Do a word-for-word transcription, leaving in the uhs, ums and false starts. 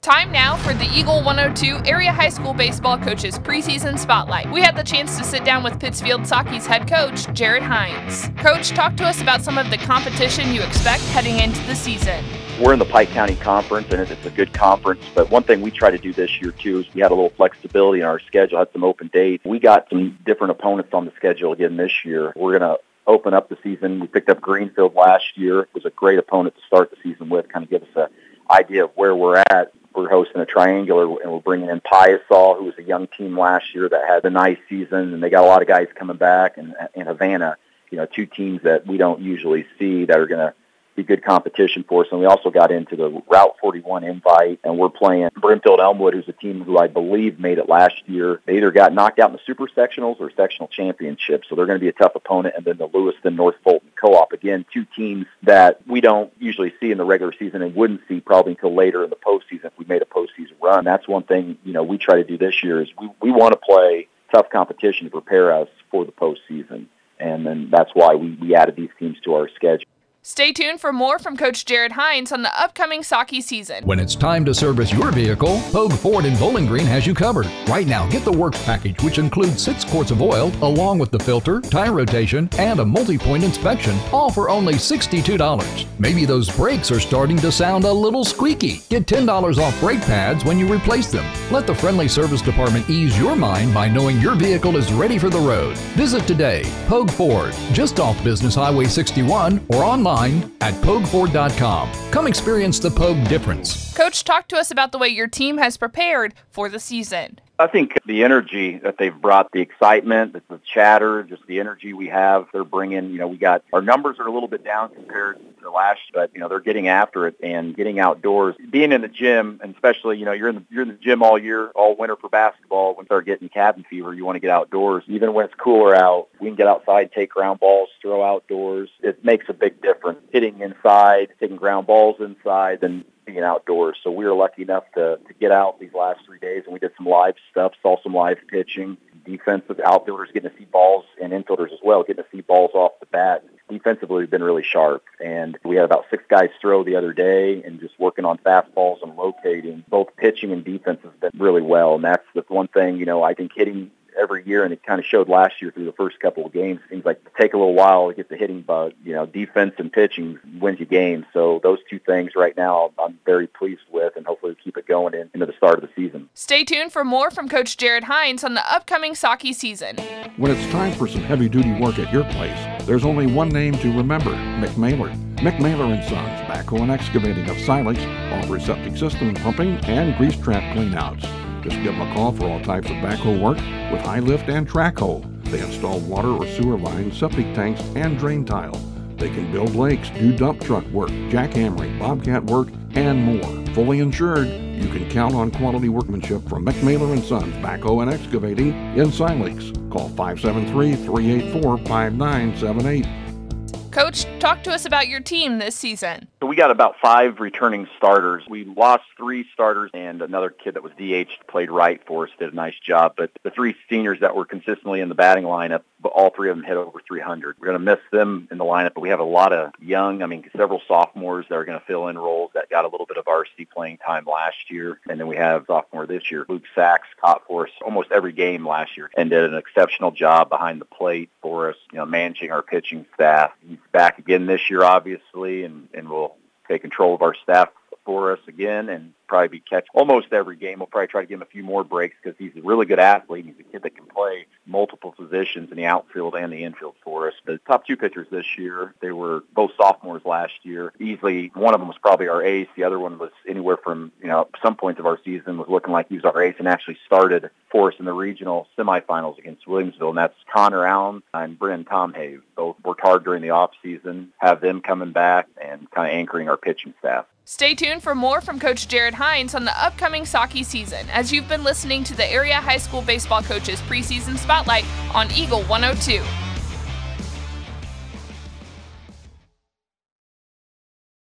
Time now for the Eagle one oh two Area High School Baseball Coaches Preseason Spotlight. We had the chance to sit down with Pittsfield Socky's head coach, Jared Hines. Coach, talk to us about some of the competition you expect heading into the season. We're in the Pike County Conference, and it's a good conference, but one thing we try to do this year, too, is we had a little flexibility in our schedule, had some open dates. We got some different opponents on the schedule again this year. We're going to open up the season. We picked up Greenfield last year. It was a great opponent to start the season with, kind of give us an idea of where we're at. We're hosting a triangular, and we're bringing in Piasol, who was a young team last year that had a nice season, and they got a lot of guys coming back, and, and Havana, you know, two teams that we don't usually see that are going to be good competition for us. And we also got into the Route forty-one invite, and we're playing Brimfield Elmwood, who's a team who I believe made it last year. They either got knocked out in the Super Sectionals or Sectional Championships, so they're going to be a tough opponent. And then the Lewiston North Fulton Co-op, again, two teams that we don't usually see in the regular season and wouldn't see probably until later in the postseason if we made a postseason run. That's one thing, you know, we try to do this year is we, we want to play tough competition to prepare us for the postseason. And then that's why we, we added these teams to our schedule. Stay tuned for more from Coach Jared Hines on the upcoming Socky season. When it's time to service your vehicle, Pogue Ford in Bowling Green has you covered. Right now, get the works package, which includes six quarts of oil, along with the filter, tire rotation, and a multi-point inspection, all for only sixty-two dollars. Maybe those brakes are starting to sound a little squeaky. Get ten dollars off brake pads when you replace them. Let the friendly service department ease your mind by knowing your vehicle is ready for the road. Visit today. Pogue Ford, just off Business Highway sixty-one, or online at pogue ford dot com. Come experience the Pogue difference. Coach, talk to us about the way your team has prepared for the season. I think the energy that they've brought, the excitement, the chatter, just the energy we have, they're bringing, you know, we got, our numbers are a little bit down compared to last year, but, you know, they're getting after it and getting outdoors. Being in the gym, and especially, you know, you're in the, you're in the gym all year, all winter for basketball. When you start getting cabin fever, you want to get outdoors. Even when it's cooler out, we can get outside, take ground balls, throw outdoors. It makes a big difference. Hitting inside, taking ground balls inside, and being outdoors. So we were lucky enough to, to get out these last three days, and we did some live stuff, saw some live pitching, defensive outfielders getting to see balls, and infielders as well, getting to see balls off the bat. Defensively, we've been really sharp, and we had about six guys throw the other day and just working on fastballs and locating. Both pitching and defense has been really well, and that's the one thing, you know, I think hitting every year, and it kind of showed last year through the first couple of games. Seems like it take a little while to get the hitting bug. You know, defense and pitching wins you games. So those two things right now I'm very pleased with, and hopefully we'll keep it going in, into the start of the season. Stay tuned for more from Coach Jared Hines on the upcoming Socky season. When it's time for some heavy-duty work at your place, there's only one name to remember, McMailer. McMailer and Sons, Backhoe and Excavating of Silex, offers septic system pumping and grease trap cleanouts. Just give them a call for all types of backhoe work with high lift and track hoe. They install water or sewer lines, septic tanks, and drain tile. They can build lakes, do dump truck work, jackhammering, bobcat work, and more. Fully insured, you can count on quality workmanship from McMailer and Sons, Backhoe and Excavating in Silex. Call five seven three, three eight four, five nine seven eight. Coach, talk to us about your team this season. So we got about five returning starters. We lost three starters, and another kid that was D H'd played right for us, did a nice job. But the three seniors that were consistently in the batting lineup, all three of them hit over three hundred. We're going to miss them in the lineup, but we have a lot of young, I mean, several sophomores that are going to fill in roles that got a little bit of varsity playing time last year. And then we have sophomore this year. Luke Sachs caught for us almost every game last year and did an exceptional job behind the plate for us, you know, managing our pitching staff. He's back again this year, obviously, and, and will take control of our staff for us again and probably be catch almost every game. We'll probably try to give him a few more breaks because he's a really good athlete. He's a kid that can play multiple positions in the outfield and the infield for us. The top two pitchers this year, they were both sophomores last year. Easily, one of them was probably our ace. The other one was anywhere from, you know, some points of our season was looking like he was our ace and actually started for us in the regional semifinals against Williamsville, and that's Connor Allen and Brennan Tomhave. Both worked hard during the off season, have them coming back and kind of anchoring our pitching staff. Stay tuned for more from Coach Jared Hines on the upcoming Socky season as you've been listening to the Area High School Baseball Coaches Preseason Spotlight on Eagle one oh two.